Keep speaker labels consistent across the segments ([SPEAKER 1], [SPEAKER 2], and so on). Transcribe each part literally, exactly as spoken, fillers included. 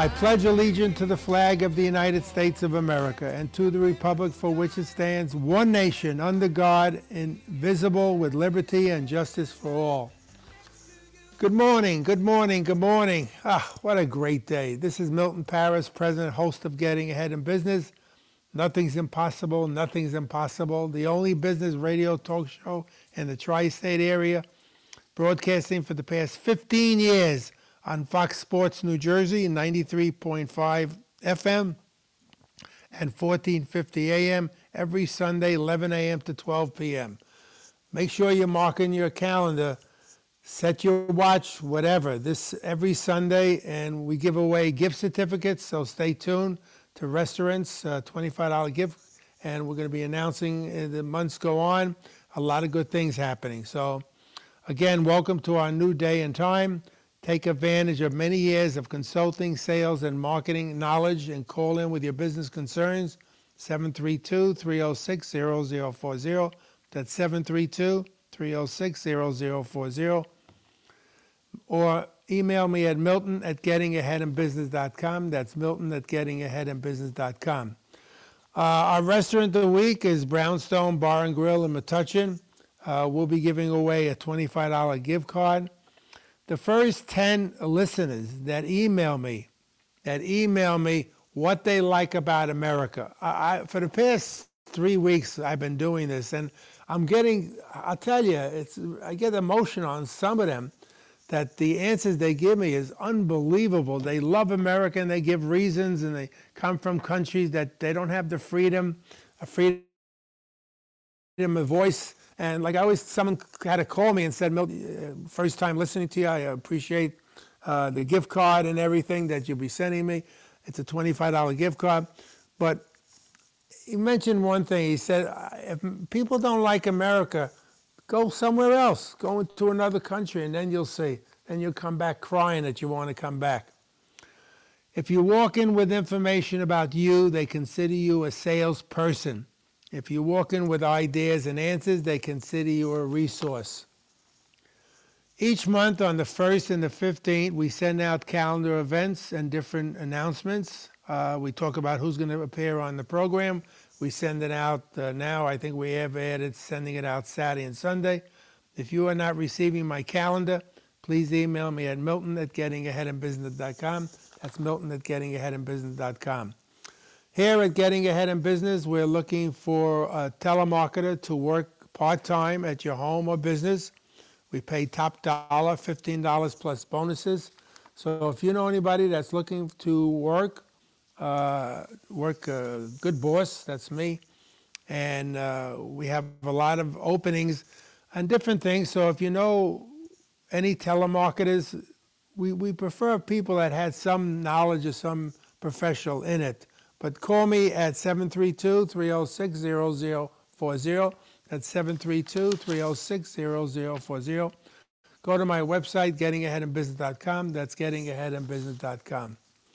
[SPEAKER 1] I pledge allegiance to the flag of the United States of America and to the republic for which it stands, one nation, under God, indivisible, with liberty and justice for all. Good morning, good morning, good morning. Ah, what a great day. This is Milton Paris, President, host of Getting Ahead in Business. Nothing's impossible, nothing's impossible. The only business radio talk show in the tri-state area, broadcasting for the past fifteen years on Fox Sports New Jersey, ninety-three point five F M and fourteen fifty A M every Sunday, eleven A M to twelve P M Make sure you're marking your calendar, set your watch, whatever, this every Sunday, and we give away gift certificates, so stay tuned to restaurants, uh, twenty-five dollar gift, and we're going to be announcing as the months go on, a lot of good things happening. So again, welcome to our new day and time. Take advantage of many years of consulting, sales, and marketing knowledge and call in with your business concerns, seven three two, three oh six, zero zero four zero. That's seven three two, three oh six, zero zero four zero. Or email me at milton at getting ahead in business dot com. That's milton at getting ahead in business dot com. Uh, our restaurant of the week is Brownstone Bar and Grill in Metuchen. Uh, we'll be giving away a twenty-five dollar gift card. The first ten listeners that email me, that email me what they like about America. I, I, for the past three weeks, I've been doing this, and I'm getting, I'll tell you, it's, I get emotional on some of them, that the answers they give me is unbelievable. They love America, and they give reasons, and they come from countries that they don't have the freedom, a freedom of voice. And like I always, someone had to call me and said, Milton, first time listening to you, I appreciate uh, the gift card and everything that you'll be sending me. It's a twenty-five dollar gift card. But he mentioned one thing. He said, if people don't like America, go somewhere else. Go to another country, and then you'll see. Then you'll come back crying that you want to come back. If you walk in with information about you, they consider you a salesperson. If you walk in with ideas and answers, they consider you a resource. Each month on the first and the fifteenth, we send out calendar events and different announcements. Uh, we talk about who's going to appear on the program. We send it out uh, now. I think we have added sending it out Saturday and Sunday. If you are not receiving my calendar, please email me at milton at getting ahead in business dot com. That's milton at getting ahead in business dot com. Here at Getting Ahead in Business, we're looking for a telemarketer to work part-time at your home or business. We pay top dollar, fifteen dollars plus bonuses. So if you know anybody that's looking to work, uh, work a good boss, that's me. And uh, we have a lot of openings and different things. So if you know any telemarketers, we, we prefer people that had some knowledge or some professional in it. But call me at seven three two, three oh six, zero zero four zero. That's seven three two, three oh six, zero zero four zero. Go to my website, getting ahead in business dot com. That's getting ahead in business dot com.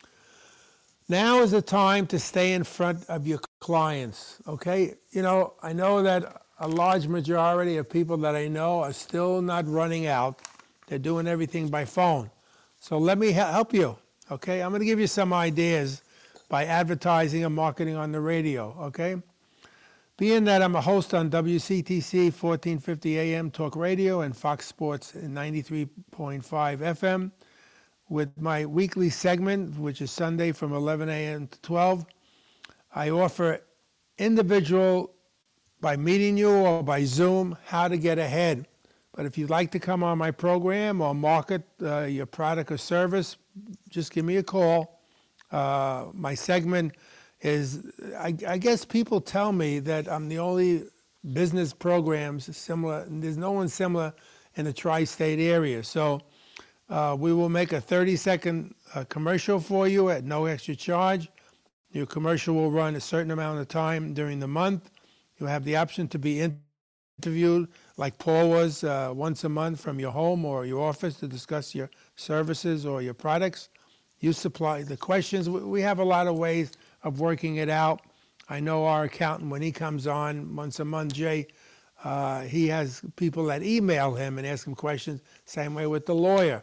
[SPEAKER 1] Now is the time to stay in front of your clients, okay? You know, I know that a large majority of people that I know are still not running out. They're doing everything by phone. So let me help you, okay? I'm going to give you some ideas by advertising and marketing on the radio, okay? Being that I'm a host on W C T C fourteen fifty A M Talk Radio and Fox Sports ninety-three point five F M with my weekly segment, which is Sunday from eleven A M to twelve, I offer individual, by meeting you or by Zoom, how to get ahead. But if you'd like to come on my program or market uh, your product or service, just give me a call. Uh, my segment is, I, I guess people tell me that I'm the only business programs similar, and there's no one similar in the tri-state area. So uh, we will make a thirty second uh, commercial for you at no extra charge. Your commercial will run a certain amount of time during the month. You have the option to be interviewed like Paul was uh, once a month from your home or your office to discuss your services or your products. You supply the questions. We have a lot of ways of working it out. I know our accountant, when he comes on once a month, Jay, uh, he has people that email him and ask him questions. Same way with the lawyer.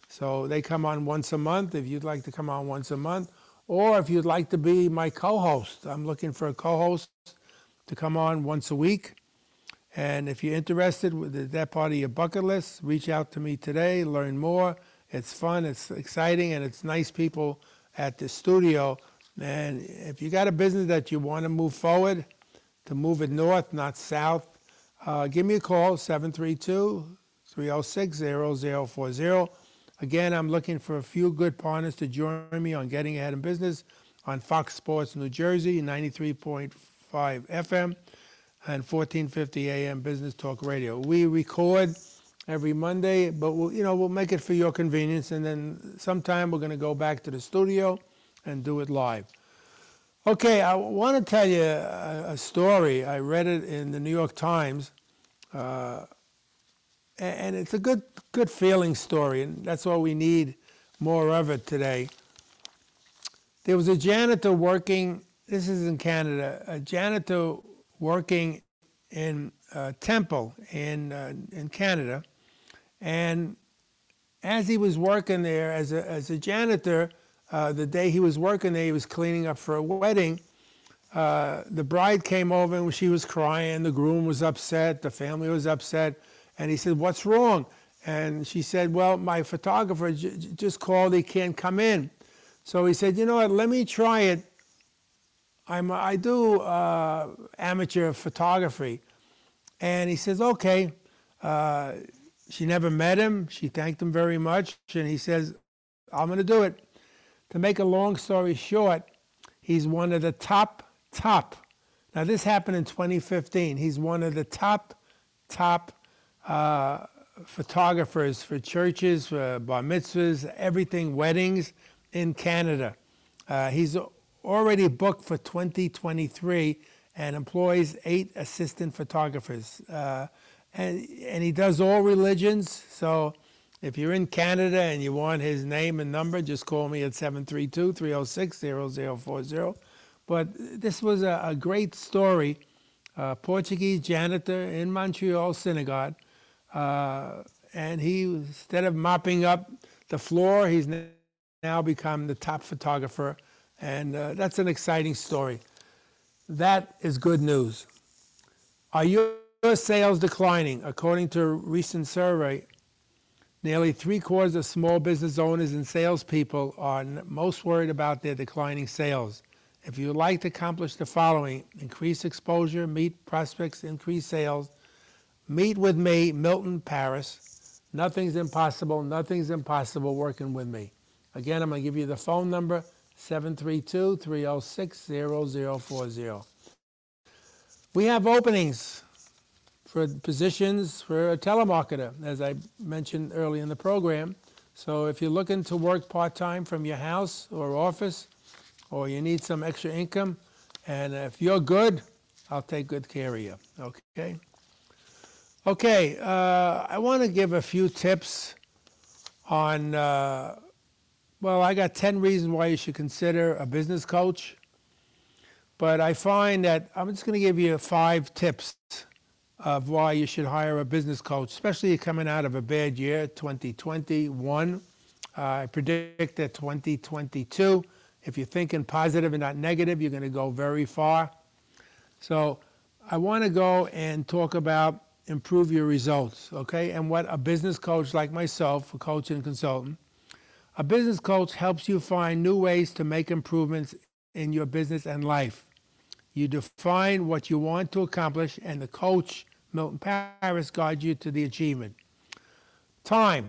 [SPEAKER 1] So they come on once a month if you'd like to come on once a month. Or if you'd like to be my co-host, I'm looking for a co-host to come on once a week. And if you're interested with that part of your bucket list, reach out to me today, learn more. It's fun, it's exciting, and it's nice people at the studio. And if you got a business that you want to move forward, to move it north, not south, uh, give me a call, seven three two, three oh six, zero zero four zero. Again, I'm looking for a few good partners to join me on Getting Ahead in Business on Fox Sports New Jersey, ninety-three point five F M and fourteen fifty A M Business Talk Radio. We record every Monday, but we'll, you know, we'll make it for your convenience, and then sometime we're going to go back to the studio and do it live. Okay, I want to tell you a, a story. I read it in the New York Times. Uh, And it's a good, good feeling story, and that's all we need more of it today. There was a janitor working, this is in Canada, a janitor working in uh, Temple in, uh, in Canada. And as he was working there as a, as a janitor, uh, the day he was working there, he was cleaning up for a wedding. Uh, the bride came over and she was crying, the groom was upset, the family was upset. And he said, "What's wrong?" And she said, "Well, my photographer j- just called, he can't come in." So he said, "You know what, let me try it. I'm, I do uh, amateur photography." And he says, "Okay." Uh, she never met him. She thanked him very much. And he says, "I'm going to do it." To make a long story short, he's one of the top, top. Now, this happened in twenty fifteen. He's one of the top, top Uh, photographers for churches, for bar mitzvahs, everything, weddings in Canada. Uh, he's already booked for twenty twenty-three and employs eight assistant photographers. Uh, and, and he does all religions. So if you're in Canada and you want his name and number, just call me at seven three two, three oh six, zero zero four zero. But this was a, a great story. Uh, Portuguese janitor in Montreal Synagogue. Uh, and he, instead of mopping up the floor, he's now become the top photographer. And uh, that's an exciting story. That is good news. Are your sales declining? According to a recent survey, nearly three quarters of small business owners and salespeople are most worried about their declining sales. If you would like to accomplish the following: increase exposure, meet prospects, increase sales, meet with me, Milton Paris. Nothing's impossible. Nothing's impossible working with me. Again, I'm going to give you the phone number, seven three two, three oh six, zero zero four zero. We have openings for positions for a telemarketer, as I mentioned early in the program. So if you're looking to work part-time from your house or office, or you need some extra income, and if you're good, I'll take good care of you, okay? Okay, uh, I want to give a few tips on, uh, well, I got ten reasons why you should consider a business coach. But I find that I'm just going to give you five tips of why you should hire a business coach, especially coming out of a bad year, twenty twenty-one. Uh, I predict that twenty twenty-two, if you're thinking positive and not negative, you're going to go very far. So I want to go and talk about improve your results, okay? And what a business coach like myself, a coach and consultant, a business coach helps you find new ways to make improvements in your business and life. You define what you want to accomplish, and the coach, Milton Paris, guides you to the achievement. Time.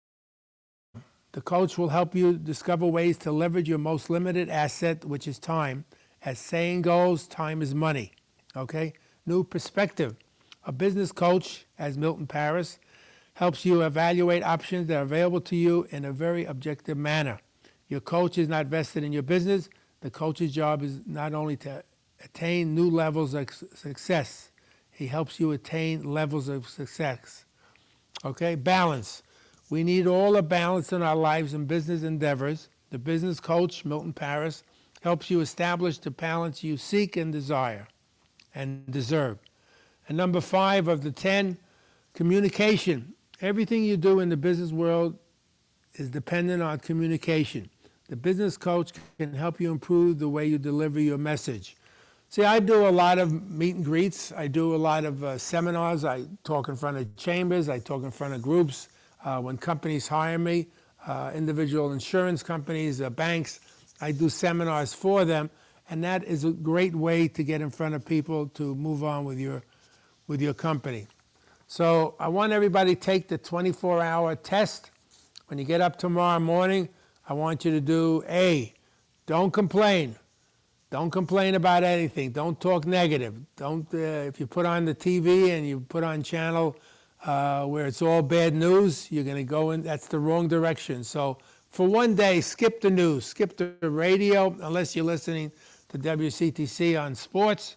[SPEAKER 1] The coach will help you discover ways to leverage your most limited asset, which is time. As saying goes, time is money, okay? New perspective. A business coach, as Milton Paris, helps you evaluate options that are available to you in a very objective manner. Your coach is not vested in your business. The coach's job is not only to attain new levels of success, he helps you attain levels of success. Okay, balance. We need all the balance in our lives and business endeavors. The business coach, Milton Paris, helps you establish the balance you seek and desire and deserve. And number five of the ten, communication. Everything you do in the business world is dependent on communication. The business coach can help you improve the way you deliver your message. See, I do a lot of meet and greets. I do a lot of uh, seminars. I talk in front of chambers. I talk in front of groups. Uh, when companies hire me, uh, individual insurance companies, uh, banks, I do seminars for them. And that is a great way to get in front of people to move on with your, with your company. So I want everybody to take the twenty-four hour test. When you get up tomorrow morning, I want you to do A, don't complain. Don't complain about anything. Don't talk negative. Don't, uh, if you put on the T V and you put on channel uh, where it's all bad news, you're going to go in, that's the wrong direction. So for one day, skip the news, skip the radio, unless you're listening to W C T C on sports.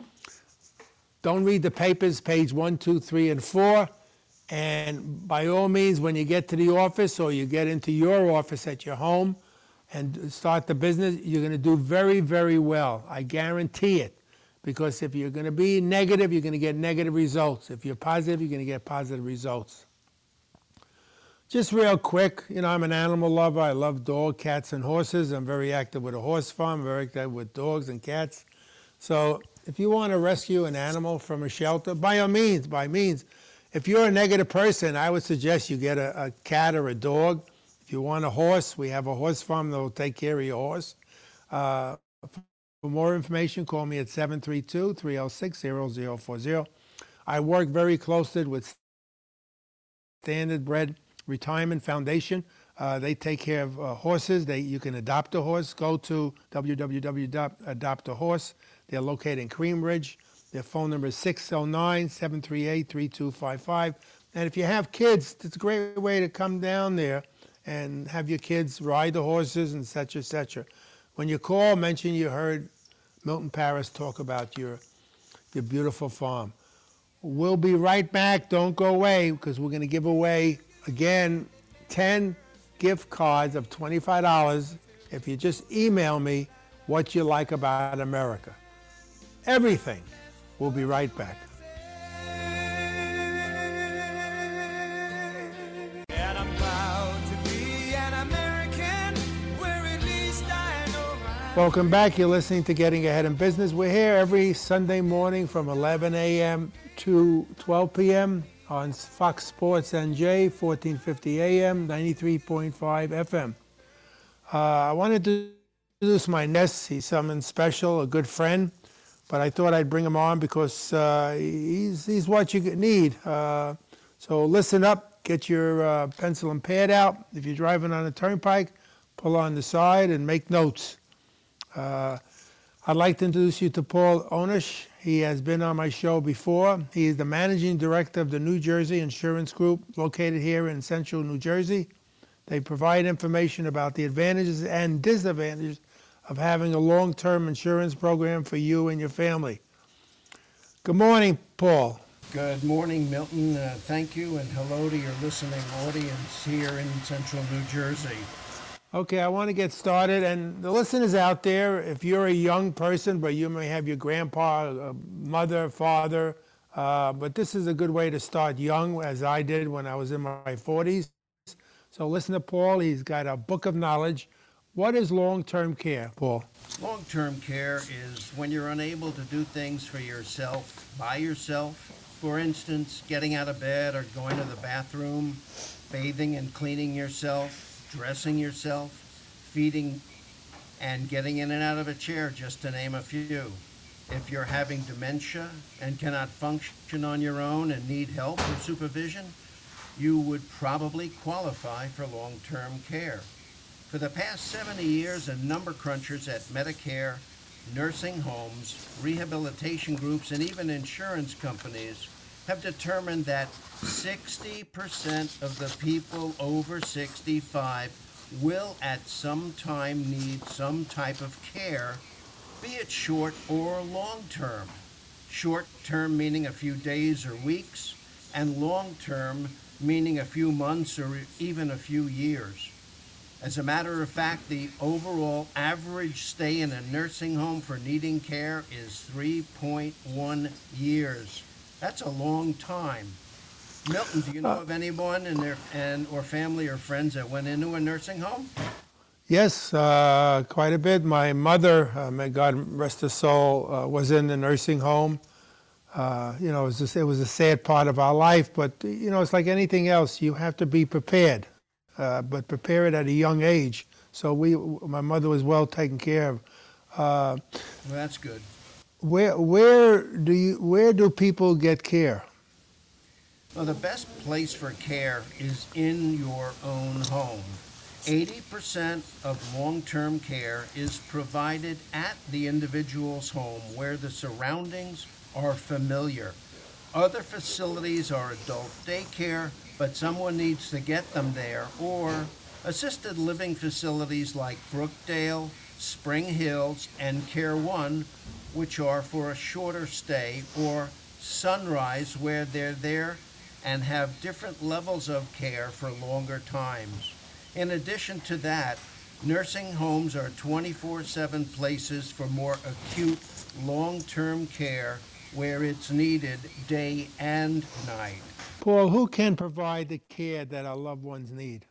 [SPEAKER 1] Don't read the papers, page one, two, three, and four. And by all means, when you get to the office or you get into your office at your home and start the business, you're going to do very, very well. I guarantee it. Because if you're going to be negative, you're going to get negative results. If you're positive, you're going to get positive results. Just real quick, you know, I'm an animal lover. I love dogs, cats, and horses. I'm very active with a horse farm, very active with dogs and cats. So if you want to rescue an animal from a shelter, by all means, by means. If you're a negative person, I would suggest you get a, a cat or a dog. If you want a horse, we have a horse farm that will take care of your horse. Uh, for more information, call me at seven three two, three oh six, zero zero four zero. I work very closely with Standard Bred Retirement Foundation. Uh, they take care of uh, horses. They, you can adopt a horse. Go to w w w dot adopt a horse. They're located in Cream Ridge. Their phone number is six oh nine, seven three eight, three two five five. And if you have kids, it's a great way to come down there and have your kids ride the horses and et cetera, et cetera. When you call, mention you heard Milton Paris talk about your, your beautiful farm. We'll be right back. Don't go away, because we're going to give away, again, ten gift cards of twenty-five dollars if you just email me what you like about America. Everything. We'll be right back.
[SPEAKER 2] And I'm proud to be an American, where at least I know my...
[SPEAKER 1] Welcome back. You're listening to Getting Ahead in Business. We're here every Sunday morning from eleven a m to twelve p m on Fox Sports N J, fourteen fifty a m, ninety-three point five F M. Uh, I wanted to introduce my guest. He's someone special, a good friend, but I thought I'd bring him on because uh, he's, he's what you need. Uh, so listen up, get your uh, pencil and pad out. If you're driving on a turnpike, pull on the side and make notes. Uh, I'd like to introduce you to Paul Onish. He has been on my show before. He is the managing director of the New Jersey Insurance Group, located here in central New Jersey. They provide information about the advantages and disadvantages of having a long-term insurance program for you and your family. Good morning, Paul.
[SPEAKER 3] Good morning, Milton. Uh, thank you, and hello to your listening audience here in central New Jersey.
[SPEAKER 1] Okay, I want to get started, and the listeners out there, if you're a young person, but you may have your grandpa, uh, mother, father, uh, but this is a good way to start young, as I did when I was in my forties. So listen to Paul. He's got a book of knowledge. What is long-term care, Paul?
[SPEAKER 3] Long-term care is when you're unable to do things for yourself, by yourself. For instance, getting out of bed or going to the bathroom, bathing and cleaning yourself, dressing yourself, feeding, and getting in and out of a chair, just to name a few. If you're having dementia and cannot function on your own and need help or supervision, you would probably qualify for long-term care. For the past seventy years, a number crunchers at Medicare, nursing homes, rehabilitation groups, and even insurance companies have determined that sixty percent of the people over sixty-five will at some time need some type of care, be it short or long-term. Short-term meaning a few days or weeks, and long-term meaning a few months or even a few years. As a matter of fact, the overall average stay in a nursing home for needing care is three point one years. That's a long time. Milton, do you know of anyone in their and or family or friends that went into a nursing home?
[SPEAKER 1] Yes, uh, quite a bit. My mother, uh, may God rest her soul, uh, was in the nursing home. Uh, you know, it was, just, it was a sad part of our life, but, you know, it's like anything else. You have to be prepared, uh, but prepare it at a young age. So we, my mother was well taken care of. Uh,
[SPEAKER 3] Well, that's good.
[SPEAKER 1] where, where do you, where do people get care?
[SPEAKER 3] Well, the best place for care is in your own home. eighty percent of long-term care is provided at the individual's home where the surroundings are familiar. Other facilities are adult daycare, but someone needs to get them there, or assisted living facilities like Brookdale, Spring Hills, and Care One, which are for a shorter stay, or Sunrise, where they're there and have different levels of care for longer times. In addition to that, nursing homes are twenty-four seven places for more acute, long-term care where it's needed day and night.
[SPEAKER 1] Paul, who can provide the care that our loved ones need?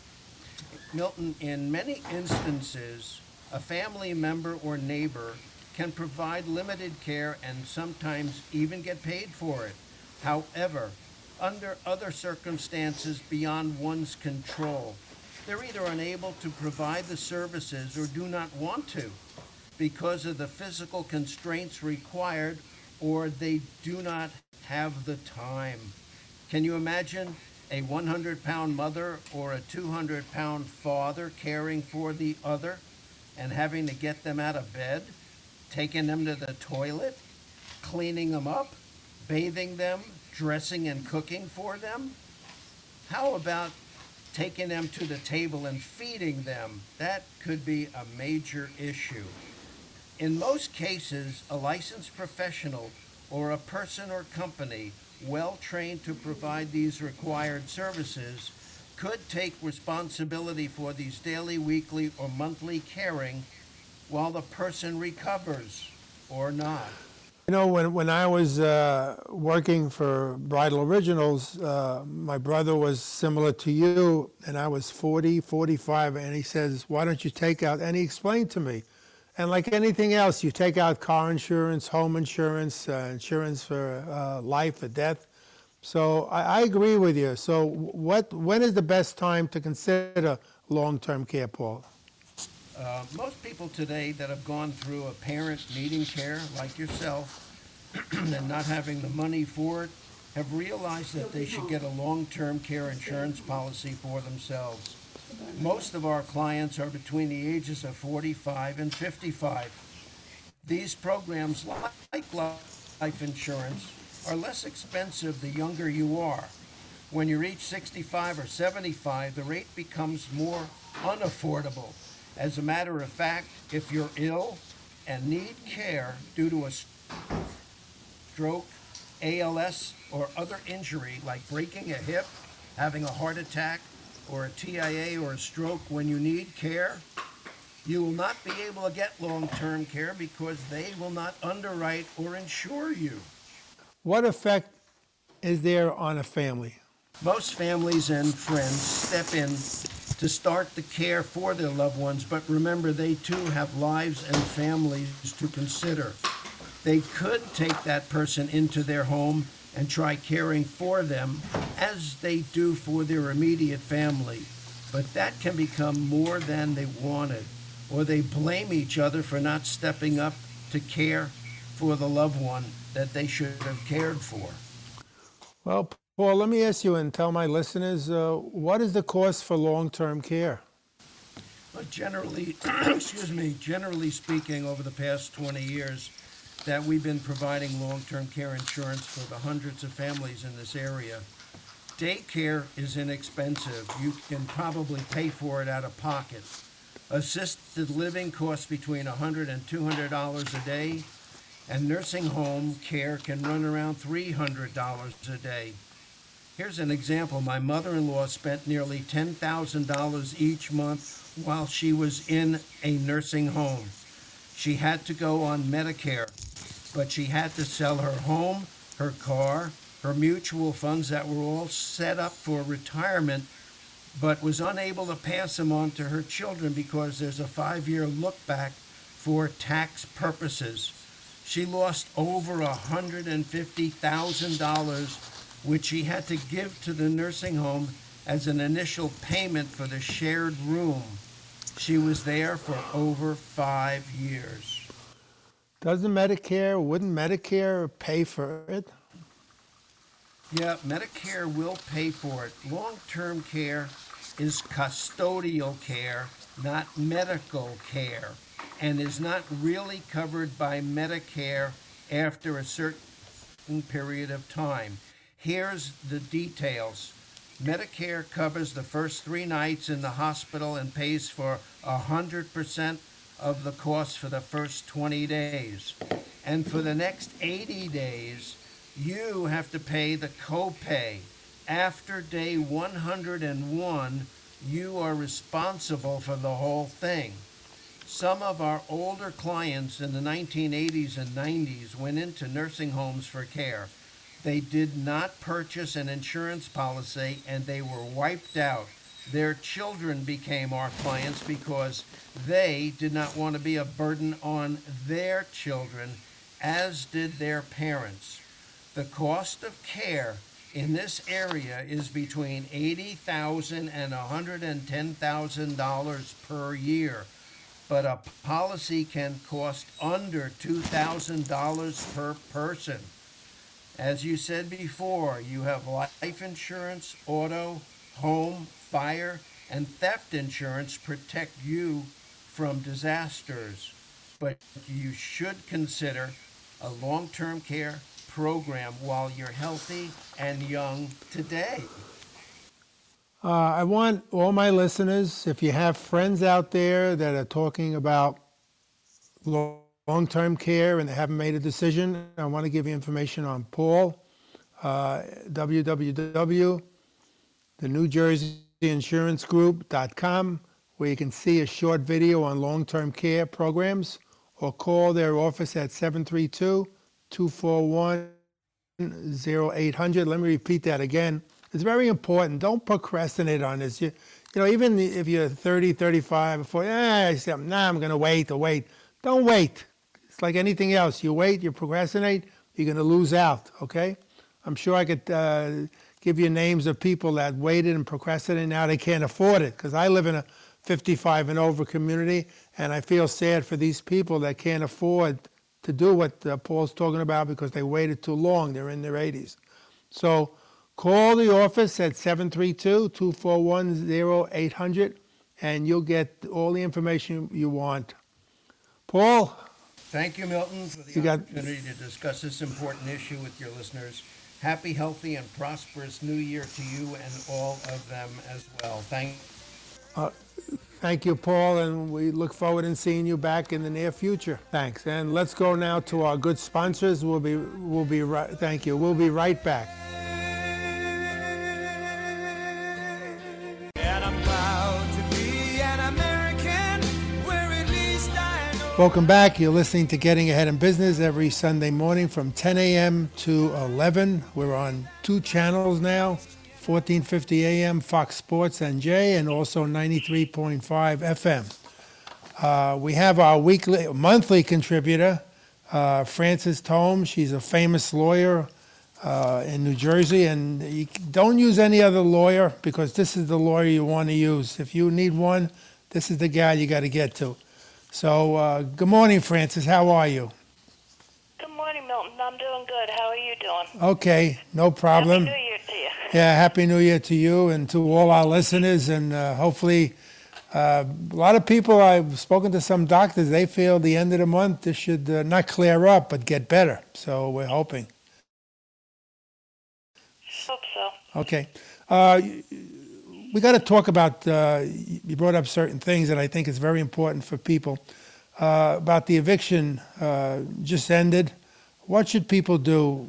[SPEAKER 3] Milton, in many instances, a family member or neighbor can provide limited care and sometimes even get paid for it. However, under other circumstances beyond one's control, they're either unable to provide the services or do not want to because of the physical constraints required, or they do not have the time. Can you imagine a one hundred pound mother or a two hundred pound father caring for the other and having to get them out of bed, taking them to the toilet, cleaning them up, bathing them, dressing and cooking for them? How about taking them to the table and feeding them? That could be a major issue. In most cases, a licensed professional or a person or company well trained to provide these required services could take responsibility for these daily, weekly, or monthly caring while the person recovers or not.
[SPEAKER 1] You know, when, when I was uh, working for Bridal Originals, uh, my brother was similar to you, and I was forty, forty-five, and he says, why don't you take out, and he explained to me, and like anything else, you take out car insurance, home insurance, uh, insurance for uh, life or death. So I, I agree with you. So what, when is the best time to consider long-term care, Paul?
[SPEAKER 3] Uh, most people today that have gone through a parent needing care, like yourself, and not having the money for it, have realized that they should get a long-term care insurance policy for themselves. Most of our clients are between the ages of forty-five and fifty-five. These programs, like life insurance, are less expensive the younger you are. When you reach sixty-five or seventy-five, the rate becomes more unaffordable. As a matter of fact, if you're ill and need care due to a stroke, A L S, or other injury like breaking a hip, having a heart attack, or a T I A or a stroke, when you need care, you will not be able to get long-term care because they will not underwrite or insure you.
[SPEAKER 1] What effect is there on a family?
[SPEAKER 3] Most families and friends step in to start the care for their loved ones, but remember, they too have lives and families to consider. They could take that person into their home and try caring for them as they do for their immediate family, but that can become more than they wanted, or they blame each other for not stepping up to care for the loved one that they should have cared for.
[SPEAKER 1] Well, Paul, let me ask you and tell my listeners, uh, what is the cost for long-term care?
[SPEAKER 3] But generally, excuse me, generally speaking, over the past twenty years, that we've been providing long-term care insurance for the hundreds of families in this area. Daycare is inexpensive. You can probably pay for it out of pocket. Assisted living costs between one hundred dollars and two hundred dollars a day, and nursing home care can run around three hundred dollars a day. Here's an example. My mother-in-law spent nearly ten thousand dollars each month while she was in a nursing home. She had to go on Medicare, but she had to sell her home, her car, her mutual funds that were all set up for retirement, but was unable to pass them on to her children because there's a five-year look back for tax purposes. She lost over one hundred fifty thousand dollars, which she had to give to the nursing home as an initial payment for the shared room. She was there for over five years.
[SPEAKER 1] Doesn't Medicare, wouldn't Medicare pay for it?
[SPEAKER 3] Yeah, Medicare will pay for it. Long-term care is custodial care, not medical care, and is not really covered by Medicare after a certain period of time. Here's the details. Medicare covers the first three nights in the hospital and pays for one hundred percent of the cost for the first twenty days. And for the next eighty days, you have to pay the copay. After day one hundred one, you are responsible for the whole thing. Some of our older clients in the nineteen eighties and nineties went into nursing homes for care. They did not purchase an insurance policy and they were wiped out. Their children became our clients because they did not want to be a burden on their children, as did their parents. The cost of care in this area is between eighty thousand dollars and one hundred ten thousand dollars per year, but a policy can cost under two thousand dollars per person. As you said before, you have life insurance, auto, home, fire, and theft insurance protect you from disasters, but you should consider a long-term care program while you're healthy and young today.
[SPEAKER 1] Uh, I want all my listeners, if you have friends out there that are talking about lo- long-term care and they haven't made a decision, I want to give you information on Paul, uh, w w w dot the new jersey insurance group dot com, where you can see a short video on long-term care programs, or call their office at seven three two, two four one, zero eight hundred. Let me repeat that again. It's very important. Don't procrastinate on this. You, you know, even if you're thirty, thirty-five, forty, eh, I say, nah, I'm going to wait or wait. Don't wait. It's like anything else. You wait, you procrastinate, you're going to lose out, okay? I'm sure I could uh, give you names of people that waited and procrastinated. Now they can't afford it, because I live in a fifty-five and over community, and I feel sad for these people that can't afford to do what uh, Paul's talking about because they waited too long. They're in their eighties. So call the office at seven three two, two four one, zero eight hundred, and you'll get all the information you want. Paul?
[SPEAKER 3] Thank you, Milton, for the
[SPEAKER 1] You got-
[SPEAKER 3] opportunity to discuss this important issue with your listeners. Happy, healthy, and prosperous New Year to you and all of them as well. Thank
[SPEAKER 1] Thank you, Paul, and we look forward to seeing you back in the near future. Thanks. And let's go now to our good sponsors. We'll be, we'll be right. Thank you. We'll be right back.
[SPEAKER 2] And I'm proud to be an American, where at least I know.
[SPEAKER 1] Welcome back. You're listening to Getting Ahead in Business every Sunday morning from ten a.m. to eleven. We're on two channels now, fourteen fifty A M Fox Sports N J, and also ninety-three point five F M. Uh, we have our weekly, monthly contributor, uh, Frances Tome. She's a famous lawyer uh, in New Jersey, and you don't use any other lawyer because this is the lawyer you want to use. If you need one, this is the guy you got to get to. So, uh, good morning, Frances. How are you?
[SPEAKER 4] Good morning, Milton. I'm doing good. How are you doing?
[SPEAKER 1] Okay, no problem.
[SPEAKER 4] Happy New Year to you.
[SPEAKER 1] Yeah, Happy New Year to you and to all our listeners, and uh, hopefully uh, a lot of people, I've spoken to some doctors, they feel the end of the month this should uh, not clear up but get better, so we're hoping.
[SPEAKER 4] Hope so.
[SPEAKER 1] Okay. Uh, we got to talk about, uh, you brought up certain things that I think is very important for people, uh, about the eviction uh, just ended. What should people do?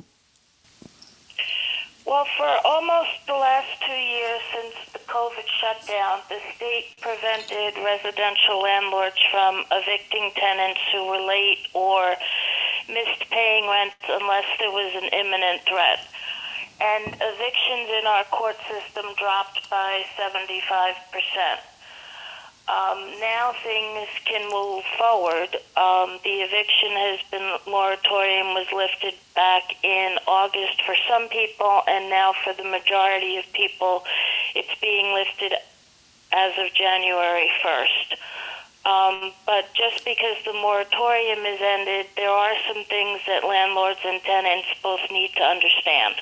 [SPEAKER 4] Well, for almost the last two years since the COVID shutdown, the state prevented residential landlords from evicting tenants who were late or missed paying rent unless there was an imminent threat. and evictions in our court system dropped by seventy-five percent. Um, now things can move forward. Um, the eviction has been, moratorium was lifted back in August for some people, and now for the majority of people, it's being lifted as of January first. Um, but just because the moratorium is ended, there are some things that landlords and tenants both need to understand.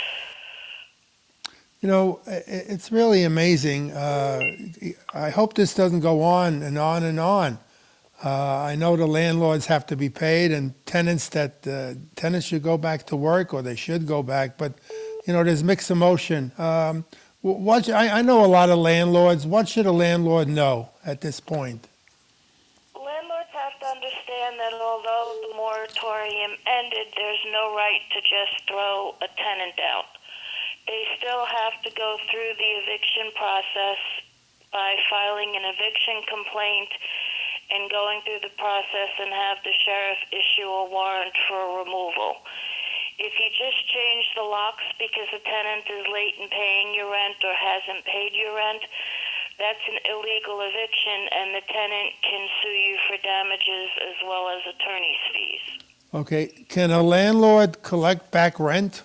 [SPEAKER 1] You know, i- i- it's really amazing. Uh, I hope this doesn't go on and on and on. Uh, I know the landlords have to be paid, and tenants that uh, tenants should go back to work, or they should go back. But you know, there's mixed emotion. Um, wh- what I, I know a lot of landlords. What should a landlord know at this point?
[SPEAKER 4] Landlords have to understand that although the moratorium ended, there's no right to just throw a tenant out. They still have to go through the eviction process by filing an eviction complaint and going through the process and have the sheriff issue a warrant for removal. If you just change the locks because a tenant is late in paying your rent or hasn't paid your rent, that's an illegal eviction, and the tenant can sue you for damages as well as attorney's fees.
[SPEAKER 1] Okay, can a landlord collect back rent?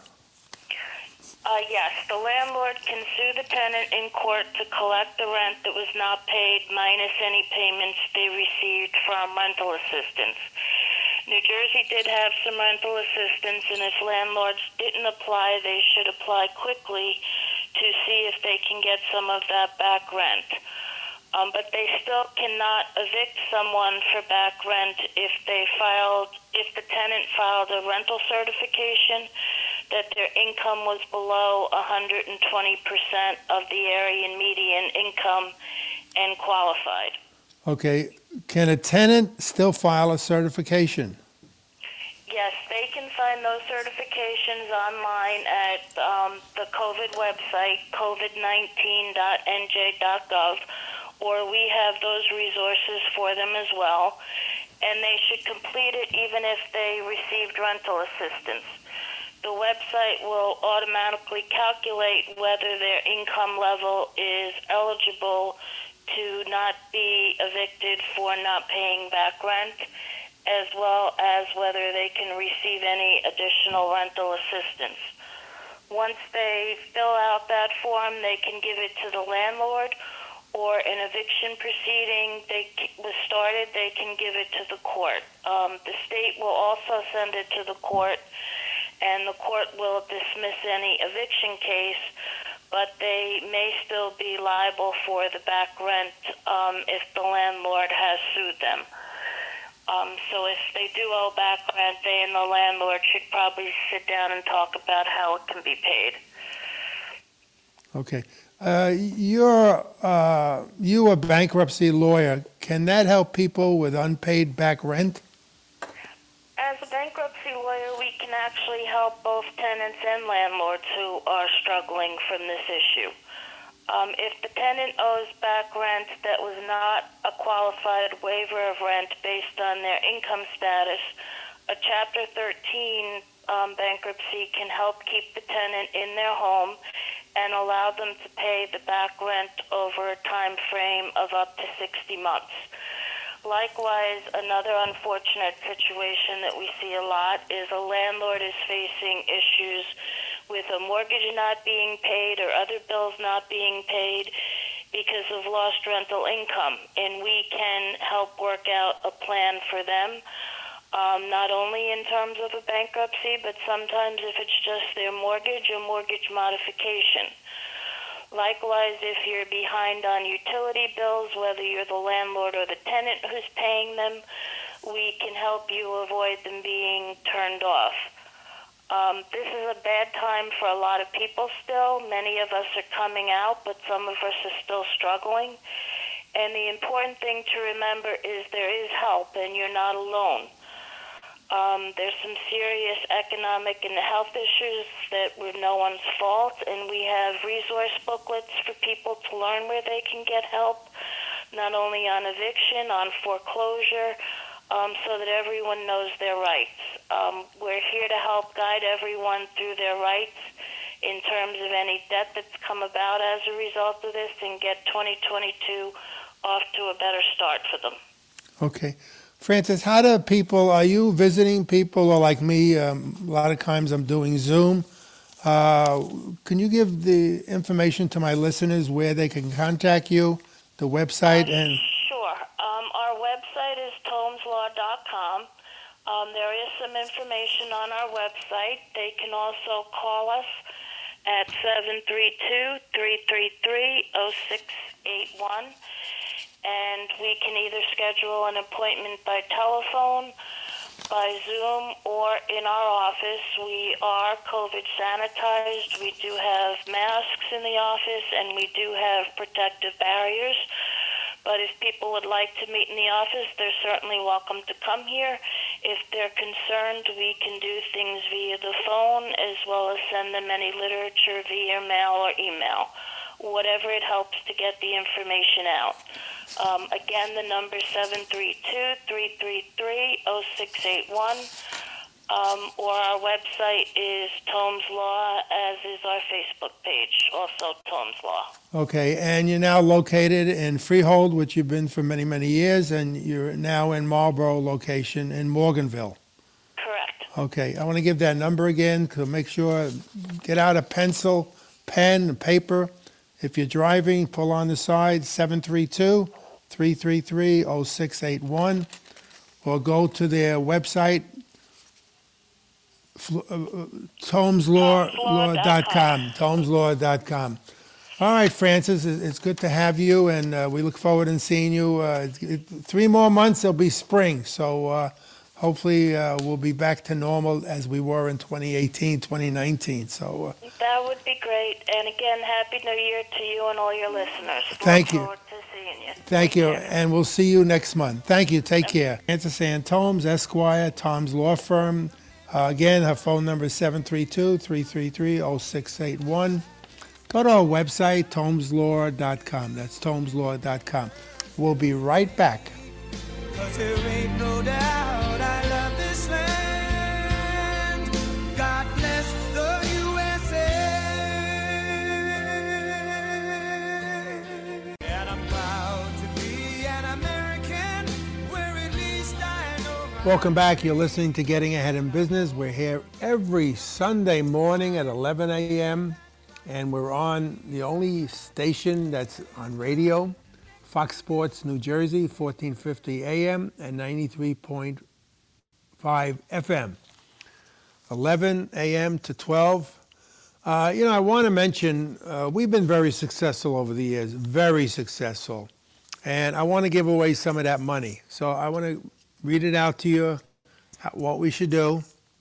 [SPEAKER 4] Uh, yes, the landlord can sue the tenant in court to collect the rent that was not paid minus any payments they received from rental assistance. New Jersey did have some rental assistance, and if landlords didn't apply, they should apply quickly to see if they can get some of that back rent. Um, but they still cannot evict someone for back rent if they filed, if the tenant filed a rental certification that their income was below one hundred twenty percent of the area median income and qualified.
[SPEAKER 1] Okay, can a tenant still file a certification?
[SPEAKER 4] Yes, they can find those certifications online at um, the COVID website, covid nineteen dot n j dot gov, or we have those resources for them as well, and they should complete it even if they received rental assistance. The website will automatically calculate whether their income level is eligible to not be evicted for not paying back rent, as well as whether they can receive any additional rental assistance. Once they fill out that form, they can give it to the landlord, or an eviction proceeding they was started, they can give it to the court. Um, the state will also send it to the court, and the court will dismiss any eviction case, but they may still be liable for the back rent um, if the landlord has sued them. Um, so if they do owe back rent, they and the landlord should probably sit down and talk about how it can be paid.
[SPEAKER 1] Okay. Uh, you're uh, you a bankruptcy lawyer. Can that help people with unpaid back rent?
[SPEAKER 4] As a bankruptcy lawyer, we can actually help both tenants and landlords who are struggling from this issue. Um, if the tenant owes back rent that was not a qualified waiver of rent based on their income status, a Chapter thirteen um, bankruptcy can help keep the tenant in their home and allow them to pay the back rent over a time frame of up to sixty months. Likewise, another unfortunate situation that we see a lot is a landlord is facing issues with a mortgage not being paid or other bills not being paid because of lost rental income. And we can help work out a plan for them, um, not only in terms of a bankruptcy, but sometimes if it's just their mortgage or mortgage modification. Likewise, if you're behind on utility bills, whether you're the landlord or the tenant who's paying them, we can help you avoid them being turned off. Um, this is a bad time for a lot of people still. Many of us are coming out, but some of us are still struggling. And the important thing to remember is there is help, and you're not alone. Um, there's some serious economic and health issues that were no one's fault, and we have resource booklets for people to learn where they can get help, not only on eviction, on foreclosure, um, so that everyone knows their rights. Um, we're here to help guide everyone through their rights in terms of any debt that's come about as a result of this and get twenty twenty-two off to a better start for them.
[SPEAKER 1] Okay. Frances, how do people, are you visiting people or like me, um, a lot of times I'm doing Zoom. Uh, can you give the information to my listeners where they can contact you, the website and...
[SPEAKER 4] Sure. Um, our website is tomes law dot com. Um, there is some information on our website. They can also call us at seven three two, three three three, zero six eight one, and we can either schedule an appointment by telephone, by Zoom, or in our office. We are COVID sanitized. We do have masks in the office, and we do have protective barriers. But if people would like to meet in the office, they're certainly welcome to come here. If they're concerned, we can do things via the phone as well as send them any literature via mail or email, whatever it helps to get the information out. Um, again, the number is seven three two, three three three, zero six eight one, um, or our website is Tomes Law, as is our Facebook page, also Tomes Law.
[SPEAKER 1] Okay, and you're now located in Freehold, which you've been for many, many years, and you're now in Marlboro location in Morganville.
[SPEAKER 4] Correct.
[SPEAKER 1] Okay, I want to give that number again to make sure, get out a pencil, pen, paper. If you're driving, pull on the side, seven three two, three three three, zero six eight one, or go to their website, tomes law dot com, tomes law dot com. All right, Frances, it- it's good to have you, and uh, we look forward to seeing you. Uh, it- it- Three more months, it'll be spring, so uh, hopefully uh, we'll be back to normal as we were in twenty eighteen, twenty nineteen. So uh,
[SPEAKER 4] That would be great. And again, Happy New Year to you and all your listeners.
[SPEAKER 1] Thank
[SPEAKER 4] Look
[SPEAKER 1] you.
[SPEAKER 4] forward to seeing you.
[SPEAKER 1] thank
[SPEAKER 4] Take
[SPEAKER 1] you,
[SPEAKER 4] care.
[SPEAKER 1] and we'll see you next month. Thank you, take care. Frances Ann Tomes, Esquire, Tom's Law Firm. Uh, Again, her phone number is seven three two, three three three, zero six eight one. Go to our website, tomes law dot com. That's tomes law dot com. We'll be right back.
[SPEAKER 2] 'Cause there ain't no doubt I love this land. God bless the U S A. And I'm proud to be an American, where at least I know my
[SPEAKER 1] Welcome back. You're listening to Getting Ahead in Business. We're here every Sunday morning at eleven a.m. and we're on the only station that's on radio, Fox Sports New Jersey, fourteen fifty A M and ninety-three point five F M, eleven a m to twelve. Uh, you know, I want to mention, uh, we've been very successful over the years, very successful. And I want to give away some of that money. So I want to read it out to you, how- what we should do.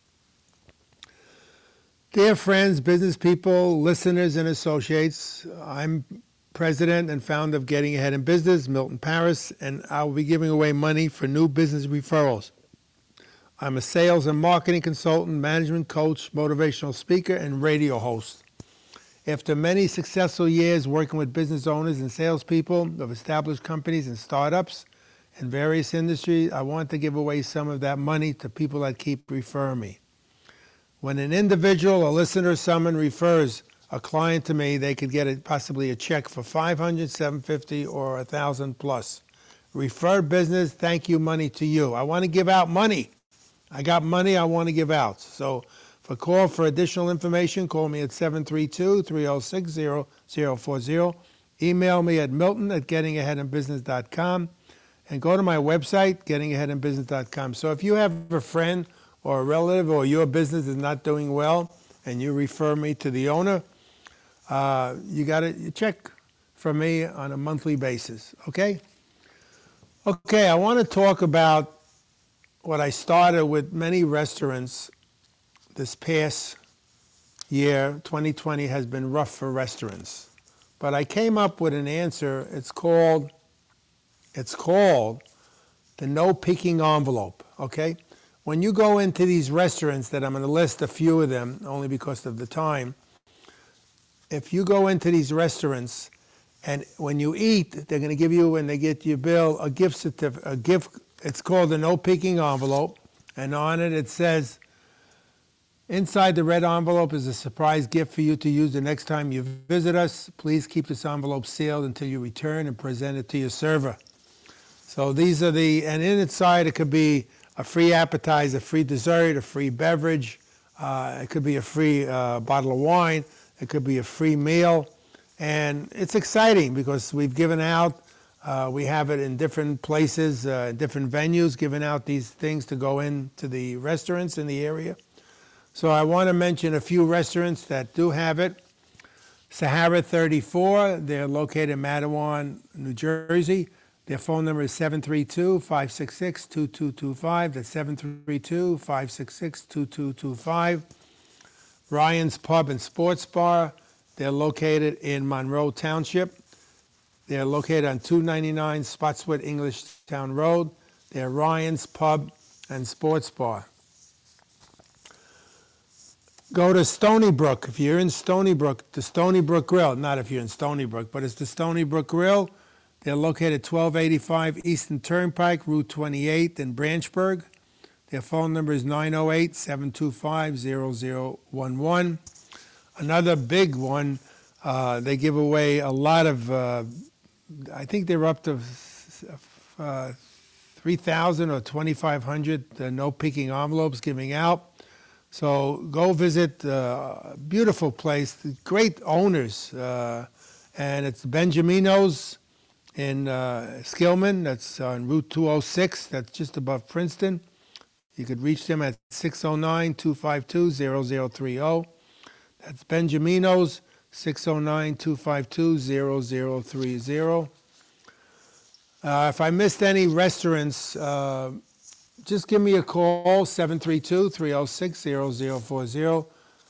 [SPEAKER 1] Dear friends, business people, listeners, and associates, I'm president and founder of Getting Ahead in Business, Milton Paris, and I will be giving away money for new business referrals. I'm a sales and marketing consultant, management coach, motivational speaker, and radio host. After many successful years working with business owners and salespeople of established companies and startups in various industries, I want to give away some of that money to people that keep referring me. When an individual, a listener, or someone refers a client to me, they could get a, possibly a check for five hundred, seven hundred fifty, or one thousand plus. Referred business, thank you money to you. I want to give out money. I got money I want to give out. So for call for additional information, call me at seven three two, three zero six, zero zero four zero. Email me at milton at getting ahead in business dot com. And go to my website, getting ahead in business dot com. So if you have a friend or a relative or your business is not doing well and you refer me to the owner, uh, you got a check from me on a monthly basis, okay? Okay, I want to talk about what I started with many restaurants this past year. twenty twenty has been rough for restaurants. But I came up with an answer. It's called, it's called the no peeking envelope, okay? When you go into these restaurants, that I'm going to list a few of them only because of the time. If you go into these restaurants and when you eat, they're going to give you, when they get your bill, a gift certificate, a gift, it's called a no peeking envelope. And on it, it says, Inside the red envelope is a surprise gift for you to use the next time you visit us. Please keep this envelope sealed until you return and present it to your server. So these are the, and inside it could be a free appetizer, a free dessert, a free beverage. Uh, it could be a free uh, bottle of wine. It could be a free meal. And it's exciting because we've given out, uh, we have it in different places, uh, different venues, giving out these things to go into the restaurants in the area. So I want to mention a few restaurants that do have it. Sahara thirty-four, they're located in Matawan, New Jersey. Their phone number is seven three two, five six six, two two two five. That's seven three two, five six six, two two two five. Ryan's Pub and Sports Bar, they're located in Monroe Township. They're located on two ninety-nine Spotswood English Town Road. They're Ryan's Pub and Sports Bar. Go to Stony Brook. If you're in Stony Brook, the Stony Brook Grill, not if you're in Stony Brook, but it's the Stony Brook Grill. They're located twelve eighty-five Eastern Turnpike, Route twenty-eight in Branchburg. Their phone number is nine oh eight, seven two five, zero zero one one. Another big one, uh, they give away a lot of, uh, I think they're up to uh, three thousand or twenty-five hundred uh, no-picking envelopes giving out. So go visit a beautiful place, great owners, uh, and it's Benjamino's in uh, Skillman. That's on Route two oh six, that's just above Princeton. You could reach them at six oh nine, two five two, zero zero three oh. That's Benjamino's, six oh nine, two five two, zero zero three oh. Uh, if I missed any restaurants, uh, just give me a call, seven three two, three oh six, zero zero four oh.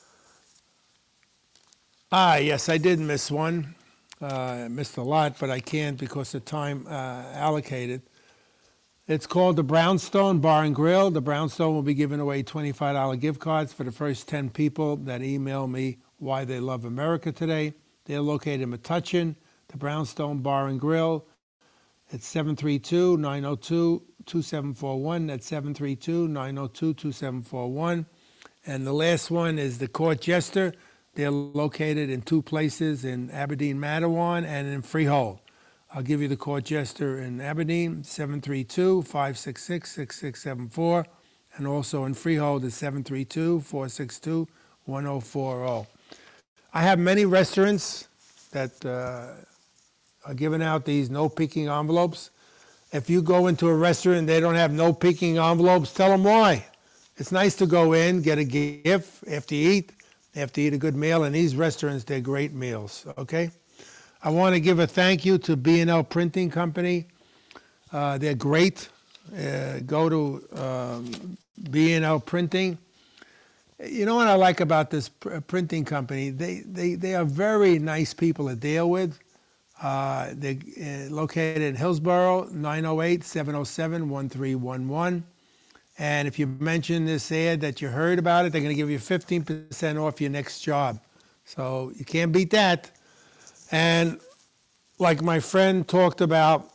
[SPEAKER 1] Ah, yes, I did miss one. Uh, I missed a lot, but I can't because of time uh, allocated. It's called the Brownstone Bar and Grill. The Brownstone will be giving away twenty-five dollar gift cards for the first ten people that email me why they love America today. They're located in Metuchen, the Brownstone Bar and Grill. It's seven three two, nine oh two, two seven four one. That's seven three two, nine oh two, two seven four one. And the last one is the Court Jester. They're located in two places, in Aberdeen, Matawan, and in Freehold. I'll give you the Court Jester in Aberdeen, seven three two, five six six, six six seven four. And also in Freehold is seven three two, four six two, one oh four oh. I have many restaurants that uh, are giving out these no-picking envelopes. If you go into a restaurant and they don't have no-picking envelopes, tell them why. It's nice to go in, get a gift after you eat, after you eat a good meal. And these restaurants, they're great meals, okay? I want to give a thank you to B and L Printing Company. Uh, they're great. Uh, go to um, B and L Printing. You know what I like about this pr- printing company? They, they, they are very nice people to deal with. Uh, they're uh, located in Hillsborough, nine oh eight, seven oh seven, one three one one. And if you mention this ad that you heard about it, they're going to give you fifteen percent off your next job. So you can't beat that. And like my friend talked about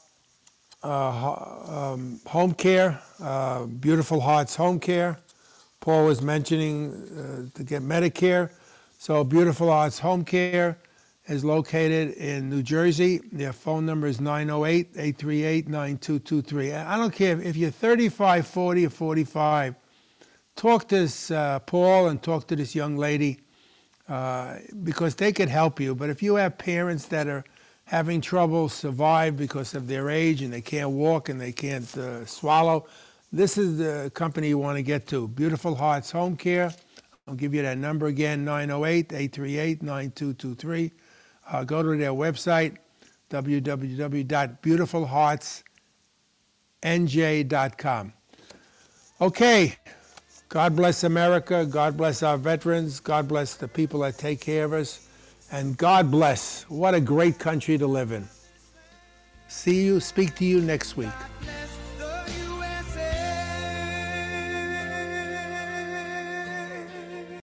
[SPEAKER 1] uh, um, home care, uh, Beautiful Hearts Home Care. Paul was mentioning uh, to get Medicare. So Beautiful Hearts Home Care is located in New Jersey. Their phone number is nine oh eight, eight three eight, nine two two three. I don't care if you're thirty-five, forty, or forty-five, talk to this uh, Paul and talk to this young lady uh, because they could help you. But if you have parents that are having trouble survive because of their age and they can't walk and they can't uh, swallow, this is the company you want to get to, Beautiful Hearts Home Care. I'll give you that number again, nine oh eight, eight three eight, nine two two three. Uh, go to their website, w w w dot beautiful hearts n j dot com. Okay, God bless America, God bless our veterans, God bless the people that take care of us, and God bless. What a great country to live in. See you, speak to you next week.